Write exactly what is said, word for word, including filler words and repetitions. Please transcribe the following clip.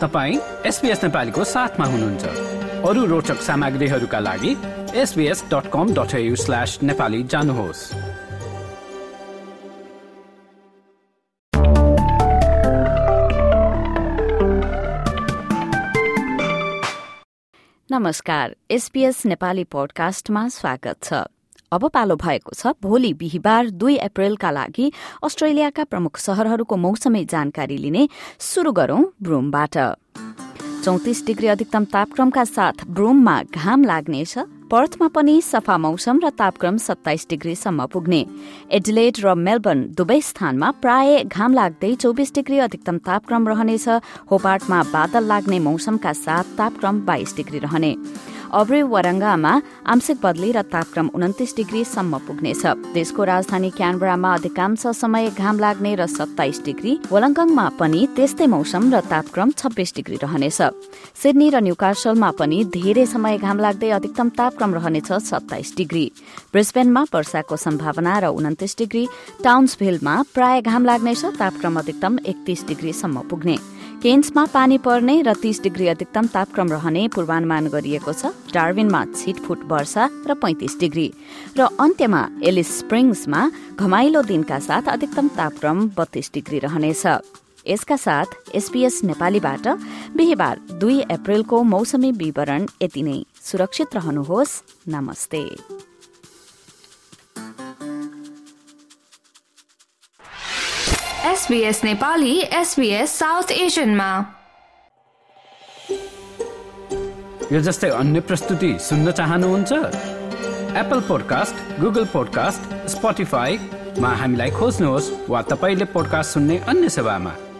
तपाईँ एसबीएस नेपालीको साथमा हुनुहुन्छ। अरू रोचक सामग्रीहरूका लागि SBS dot com dot AU slash Nepali जानुहोस्। नमस्कार, एसबीएस नेपाली पोडकास्टमा स्वागत छ। अब पालो भएको छ भोलि बिहिबार दुई अप्रेलका लागि अस्ट्रेलियाका प्रमुख शहरहरूको मौसमी जानकारी लिने। सुरु गरौं ब्रुमबाट। चौतिस डिग्री अधिकतम तापक्रमका साथ ब्रुममा घाम लाग्नेछ। पर्थमा पनि सफा मौसम र तापक्रम सत्ताइस डिग्रीसम्म पुग्ने। एडिलेड र मेलबर्न दुवै स्थानमा प्राय घाम लाग्दै चौबिस डिग्री अधिकतम तापक्रम रहनेछ। होबार्टमा बादल लाग्ने मौसमका साथ तापक्रम बाइस डिग्री रहने। अब्रे वरंगामा आंशिक बदली र तापक्रम उन्तिस डिग्रीसम्म पुग्नेछ। देशको राजधानी क्यानबरामा अधिकांश समय घाम लाग्ने र सत्ताइस डिग्री। वोलंगङमा पनि त्यस्तै मौसम र तापक्रम छब्बीस डिग्री रहनेछ। सिडनी र न्यूकासलमा पनि धेरै समय घाम लाग्दै अधिकतम तापक्रम रहनेछ सत्ताइस डिग्री। ब्रिस्बेनमा वर्षाको सम्भावना र उन्तिस डिग्री। टाउन्सभिलमा प्राय घाम लाग्नेछ। तापक्रम अधिकतम एकतीस डिग्रीसम्म पुग्ने। केन्समा पानी पर्ने र तीस डिग्री अधिकतम तापक्रम रहने पूर्वानुमान गरिएको छ। डार्विनमा छिटफुट वर्षा र पैंतिस डिग्री। र अन्त्यमा एलिस स्प्रिङ्समा घमाइलो दिनका साथ अधिकतम तापक्रम बत्तीस डिग्री रहनेछ। यसका साथ एसबीएस नेपालीबाट बिहिबार दुई अप्रेलको मौसमी विवरण यति नै। सुरक्षित रहनुहोस्। नमस्ते। एसबीएस नेपाली एसबीएस साउथ एसियनमा यो जस्तै अन्य प्रस्तुति सुन्न चाहनुहुन्छ? एप्पल पोडकास्ट, गुगल पोडकास्ट, स्पोटिफाईमा हामीलाई खोज्नुहोस् वा तपाईले पोडकास्ट सुन्ने अन्य सेवामा।